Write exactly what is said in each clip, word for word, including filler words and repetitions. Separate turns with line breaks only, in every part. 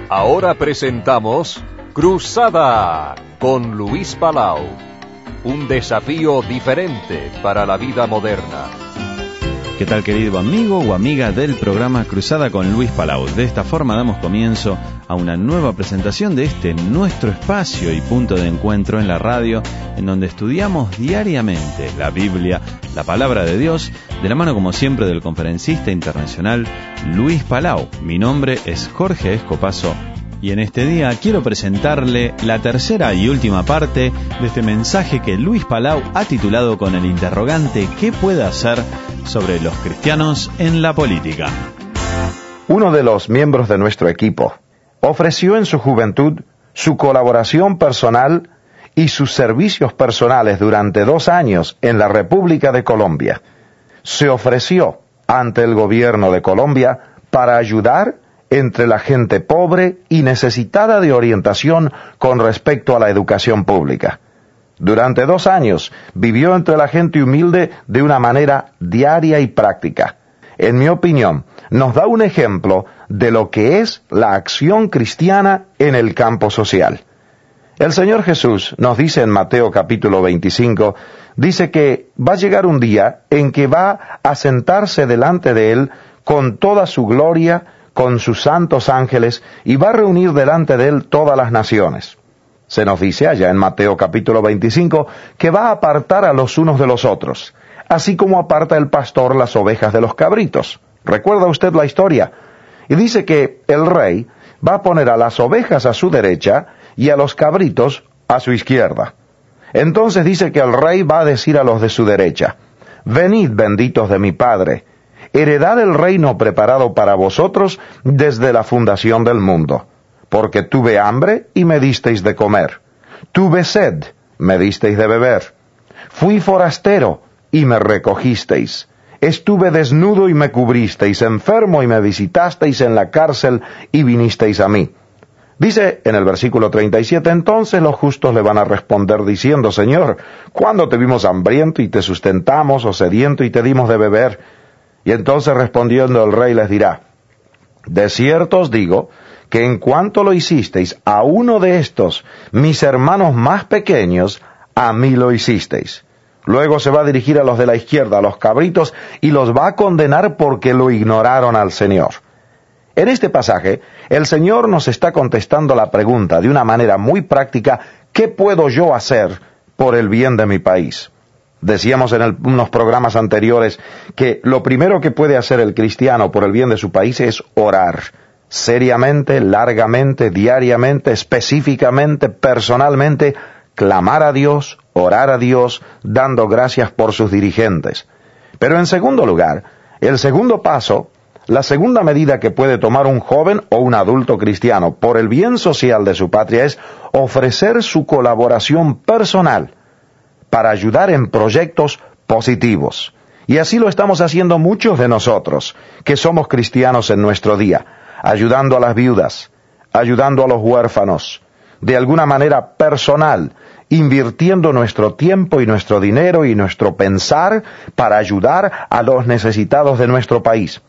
Ahora presentamos Cruzada con Luis Palau. Un desafío diferente para la vida moderna.
¿Qué tal, querido amigo o amiga del programa Cruzada con Luis Palau? De esta forma damos comienzo a una nueva presentación de este nuestro espacio y punto de encuentro en la radio, en donde estudiamos diariamente la Biblia, la palabra de Dios, de la mano como siempre del conferencista internacional Luis Palau. Mi nombre es Jorge Escopazo y en este día quiero presentarle la tercera y última parte de este mensaje que Luis Palau ha titulado con el interrogante ¿qué puede hacer sobre los cristianos en la política?
Uno de los miembros de nuestro equipo ofreció en su juventud su colaboración personal y sus servicios personales durante dos años en la República de Colombia. Se ofreció ante el gobierno de Colombia para ayudar entre la gente pobre y necesitada de orientación con respecto a la educación pública. Durante dos años vivió entre la gente humilde de una manera diaria y práctica. En mi opinión, nos da un ejemplo de lo que es la acción cristiana en el campo social. El Señor Jesús nos dice en Mateo capítulo veinticinco, dice que va a llegar un día en que va a sentarse delante de Él con toda su gloria, con sus santos ángeles, y va a reunir delante de Él todas las naciones. Se nos dice allá en Mateo capítulo veinticinco que va a apartar a los unos de los otros, así como aparta el pastor las ovejas de los cabritos. ¿Recuerda usted la historia? Y dice que el rey va a poner a las ovejas a su derecha y a los cabritos a su izquierda. Entonces dice que el rey va a decir a los de su derecha, «Venid, benditos de mi Padre, heredad el reino preparado para vosotros desde la fundación del mundo. Porque tuve hambre y me disteis de comer. Tuve sed, me disteis de beber. Fui forastero y me recogisteis. Estuve desnudo y me cubristeis, enfermo y me visitasteis en la cárcel y vinisteis a mí». Dice en el versículo treinta y siete, entonces los justos le van a responder diciendo, «Señor, ¿cuándo te vimos hambriento y te sustentamos, o sediento y te dimos de beber?» Y entonces respondiendo el rey les dirá, «De cierto os digo, que en cuanto lo hicisteis a uno de estos, mis hermanos más pequeños, a mí lo hicisteis». Luego se va a dirigir a los de la izquierda, a los cabritos, y los va a condenar porque lo ignoraron al Señor. En este pasaje, el Señor nos está contestando la pregunta de una manera muy práctica, ¿qué puedo yo hacer por el bien de mi país? Decíamos en el, unos programas anteriores que lo primero que puede hacer el cristiano por el bien de su país es orar. Seriamente, largamente, diariamente, específicamente, personalmente, clamar a Dios, orar a Dios, dando gracias por sus dirigentes. Pero en segundo lugar, el segundo paso, la segunda medida que puede tomar un joven o un adulto cristiano por el bien social de su patria es ofrecer su colaboración personal para ayudar en proyectos positivos. Y así lo estamos haciendo muchos de nosotros, que somos cristianos en nuestro día, ayudando a las viudas, ayudando a los huérfanos, de alguna manera personal, invirtiendo nuestro tiempo y nuestro dinero y nuestro pensar para ayudar a los necesitados de nuestro país.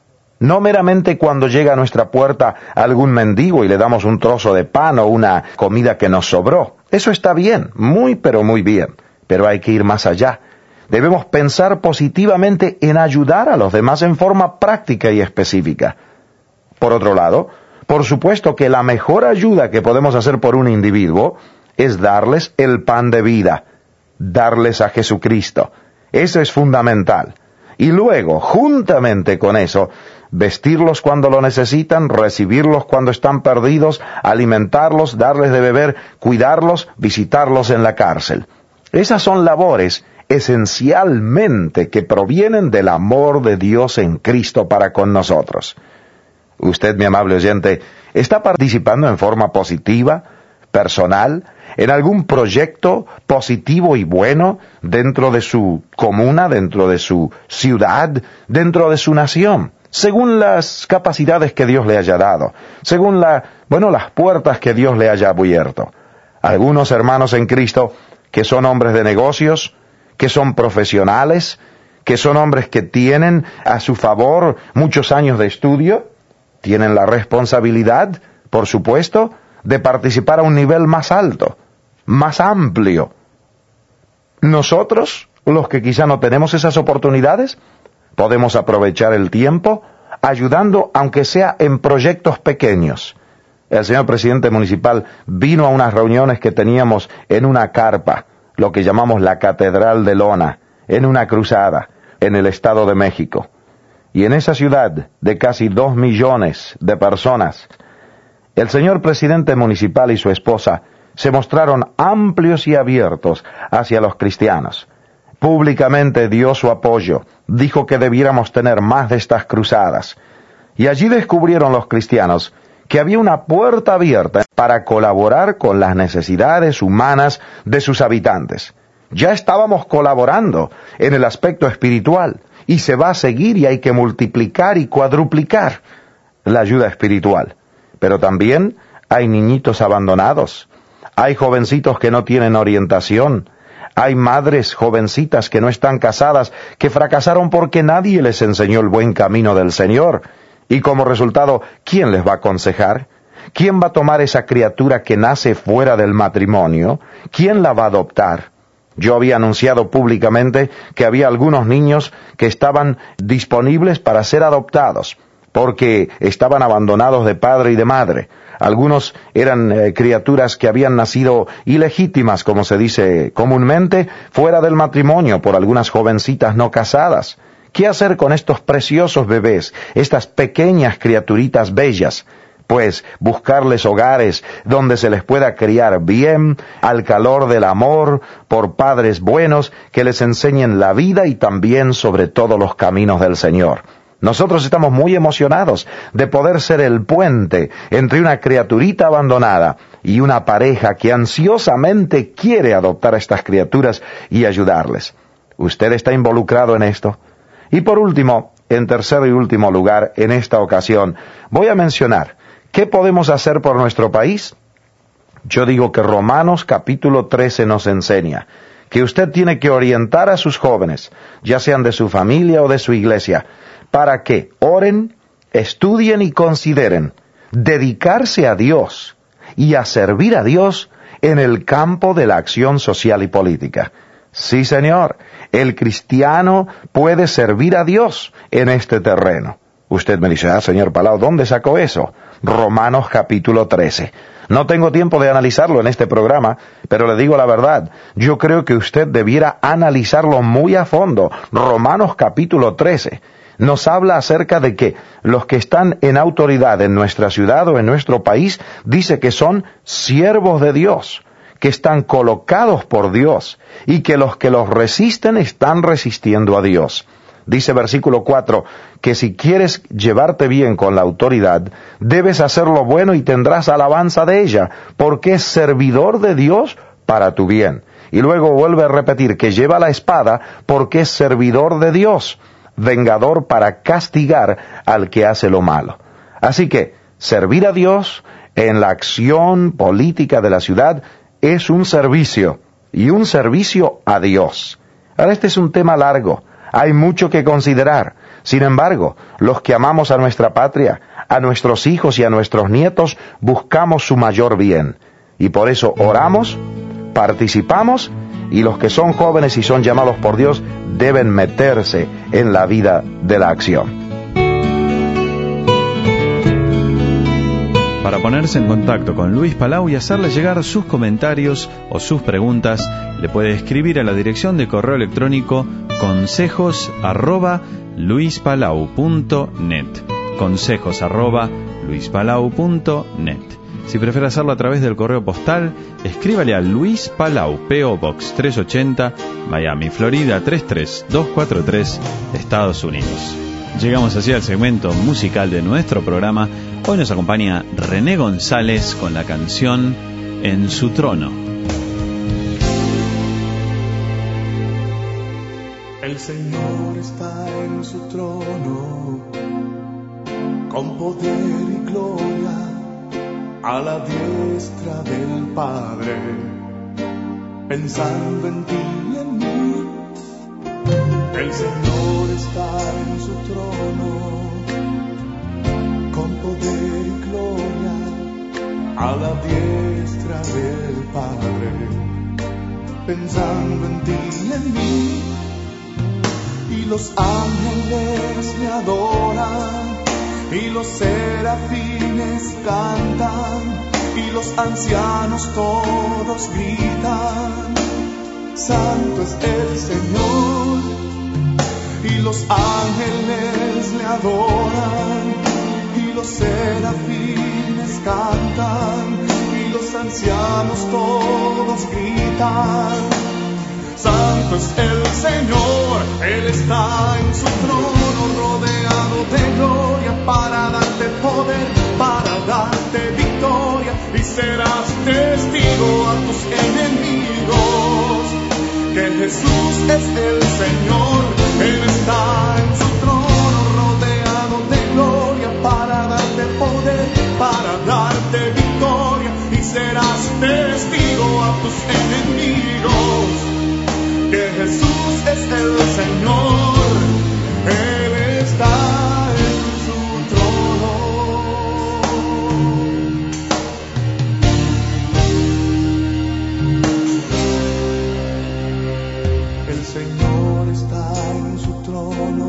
No meramente cuando llega a nuestra puerta algún mendigo y le damos un trozo de pan o una comida que nos sobró. Eso está bien, muy pero muy bien. Pero hay que ir más allá. Debemos pensar positivamente en ayudar a los demás en forma práctica y específica. Por otro lado, por supuesto que la mejor ayuda que podemos hacer por un individuo es darles el pan de vida, darles a Jesucristo. Eso es fundamental. Y luego, juntamente con eso, vestirlos cuando lo necesitan, recibirlos cuando están perdidos, alimentarlos, darles de beber, cuidarlos, visitarlos en la cárcel. Esas son labores esencialmente que provienen del amor de Dios en Cristo para con nosotros. Usted, mi amable oyente, ¿está participando en forma positiva, personal, en algún proyecto positivo y bueno dentro de su comuna, dentro de su ciudad, dentro de su nación? Según las capacidades que Dios le haya dado, según la, bueno, las puertas que Dios le haya abierto. Algunos hermanos en Cristo que son hombres de negocios, que son profesionales, que son hombres que tienen a su favor muchos años de estudio, tienen la responsabilidad por supuesto, de participar a un nivel más alto, más amplio. Nosotros, los que quizá no tenemos esas oportunidades, podemos aprovechar el tiempo ayudando, aunque sea en proyectos pequeños. El señor presidente municipal vino a unas reuniones que teníamos en una carpa, lo que llamamos la Catedral de Lona, en una cruzada, en el Estado de México. Y en esa ciudad de casi dos millones de personas, el señor presidente municipal y su esposa se mostraron amplios y abiertos hacia los cristianos. Públicamente dio su apoyo, dijo que debiéramos tener más de estas cruzadas. Y allí descubrieron los cristianos que había una puerta abierta para colaborar con las necesidades humanas de sus habitantes. Ya estábamos colaborando en el aspecto espiritual, y se va a seguir, y hay que multiplicar y cuadruplicar la ayuda espiritual. Pero también hay niñitos abandonados, hay jovencitos que no tienen orientación, hay madres jovencitas que no están casadas, que fracasaron porque nadie les enseñó el buen camino del Señor. Y como resultado, ¿quién les va a aconsejar? ¿Quién va a tomar esa criatura que nace fuera del matrimonio? ¿Quién la va a adoptar? Yo había anunciado públicamente que había algunos niños que estaban disponibles para ser adoptados, porque estaban abandonados de padre y de madre. Algunos eran eh, criaturas que habían nacido ilegítimas, como se dice comúnmente, fuera del matrimonio por algunas jovencitas no casadas. ¿Qué hacer con estos preciosos bebés, estas pequeñas criaturitas bellas? Pues buscarles hogares donde se les pueda criar bien, al calor del amor, por padres buenos que les enseñen la vida y también sobre todo los caminos del Señor. Nosotros estamos muy emocionados de poder ser el puente entre una criaturita abandonada y una pareja que ansiosamente quiere adoptar a estas criaturas y ayudarles. ¿Usted está involucrado en esto? Y por último, en tercer y último lugar, en esta ocasión, voy a mencionar ¿qué podemos hacer por nuestro país? Yo digo que Romanos capítulo trece nos enseña que usted tiene que orientar a sus jóvenes, ya sean de su familia o de su iglesia, para que oren, estudien y consideren dedicarse a Dios y a servir a Dios en el campo de la acción social y política. Sí, señor, el cristiano puede servir a Dios en este terreno. Usted me dice, ah, señor Palau, ¿dónde sacó eso? Romanos capítulo trece. No tengo tiempo de analizarlo en este programa, pero le digo la verdad, yo creo que usted debiera analizarlo muy a fondo. Romanos capítulo trece nos habla acerca de que los que están en autoridad en nuestra ciudad o en nuestro país, dice que son siervos de Dios, que están colocados por Dios, y que los que los resisten están resistiendo a Dios. Dice versículo cuatro, que si quieres llevarte bien con la autoridad, debes hacer lo bueno y tendrás alabanza de ella, porque es servidor de Dios para tu bien. Y luego vuelve a repetir que lleva la espada porque es servidor de Dios, vengador para castigar al que hace lo malo. Así que servir a Dios en la acción política de la ciudad es un servicio, y un servicio a Dios. Ahora, este es un tema largo. Hay mucho que considerar. Sin embargo, los que amamos a nuestra patria, a nuestros hijos y a nuestros nietos, buscamos su mayor bien. Y por eso oramos, participamos, y los que son jóvenes y son llamados por Dios deben meterse en la vida de la acción.
Para ponerse en contacto con Luis Palau y hacerle llegar sus comentarios o sus preguntas, le puede escribir a la dirección de correo electrónico consejos arroba luispalau punto net. Consejos arroba luispalau punto net. Si prefiere hacerlo a través del correo postal, escríbale a Luis Palau, P O Box trescientos ochenta, Miami, Florida tres tres dos cuatro tres, Estados Unidos. Llegamos así al segmento musical de nuestro programa. Hoy nos acompaña René González con la canción En su trono.
El Señor está en su trono, con poder y gloria, a la diestra del Padre, pensando en ti y en mí. El Señor está en su trono, con poder y gloria, a la diestra del Padre, pensando en ti y en mí. Y los ángeles me adoran, y los serafines cantan, y los ancianos todos gritan: Santo es el Señor. Y los ángeles le adoran, y los serafines cantan, y los ancianos todos gritan: Santo es el Señor. Él está en su trono, rodeado de gloria, para darte poder, para darte victoria, y serás testigo a tus enemigos que Jesús es el Señor. Él está en su trono, rodeado de gloria, para darte poder, para darte victoria, y serás testigo a tus enemigos que Jesús es el Señor. Él está en su trono. El Señor está en su trono,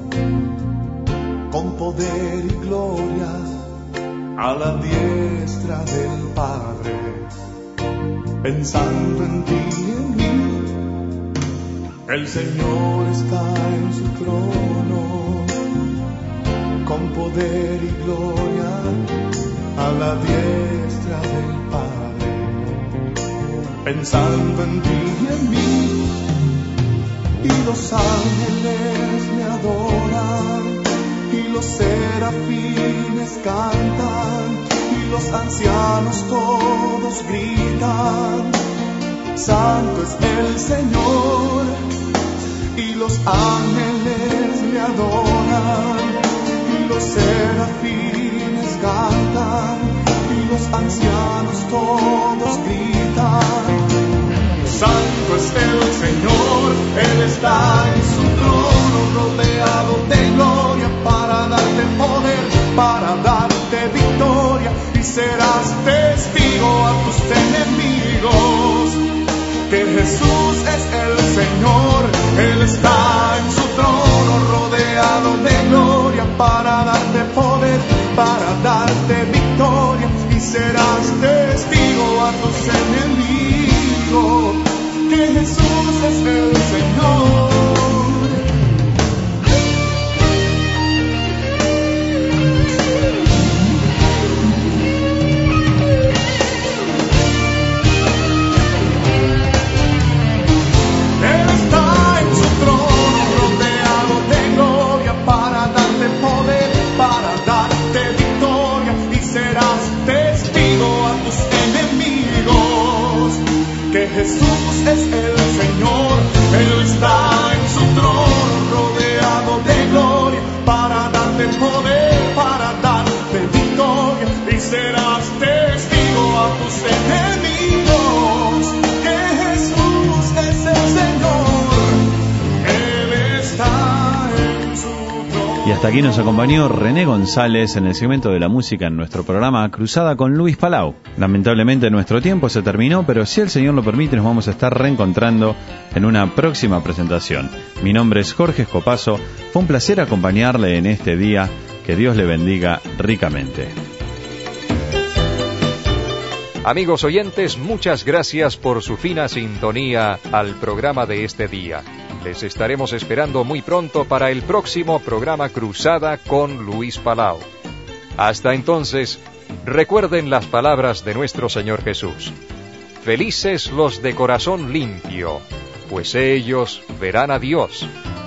con poder y gloria, a la diestra del Padre, pensando en ti y en mí. El Señor está en su trono, con poder y gloria, a la diestra del Padre, pensando en ti y en mí. Y los ángeles me adoran, y los serafines cantan, y los ancianos todos gritan: Santo es el Señor. Y los ángeles me adoran, y los serafines cantan, y los ancianos todos gritan: Santo es el Señor. Él está en su trono, rodeado de gloria, para darte poder, para darte victoria, y serás testigo a tus enemigos que Jesús es el Señor. Él está en su trono, rodeado de gloria, para darte poder, para darte victoria, y serás testigo a tus enemigos que Jesús es el Señor. Jesús es el Señor. Él está en su trono, rodeado de gloria, para darte poder, para darte victoria, y serás testigo a tus enemigos que Jesús es el Señor. Él está en su trono.
Y hasta aquí nos acompañó René González en el segmento de la música en nuestro programa Cruzada con Luis Palau. Lamentablemente nuestro tiempo se terminó, pero si el Señor lo permite nos vamos a estar reencontrando en una próxima presentación. Mi nombre es Jorge Escopazo, fue un placer acompañarle en este día, que Dios le bendiga ricamente.
Amigos oyentes, muchas gracias por su fina sintonía al programa de este día. Les estaremos esperando muy pronto para el próximo programa Cruzada con Luis Palau. Hasta entonces, recuerden las palabras de nuestro Señor Jesús: felices los de corazón limpio, pues ellos verán a Dios.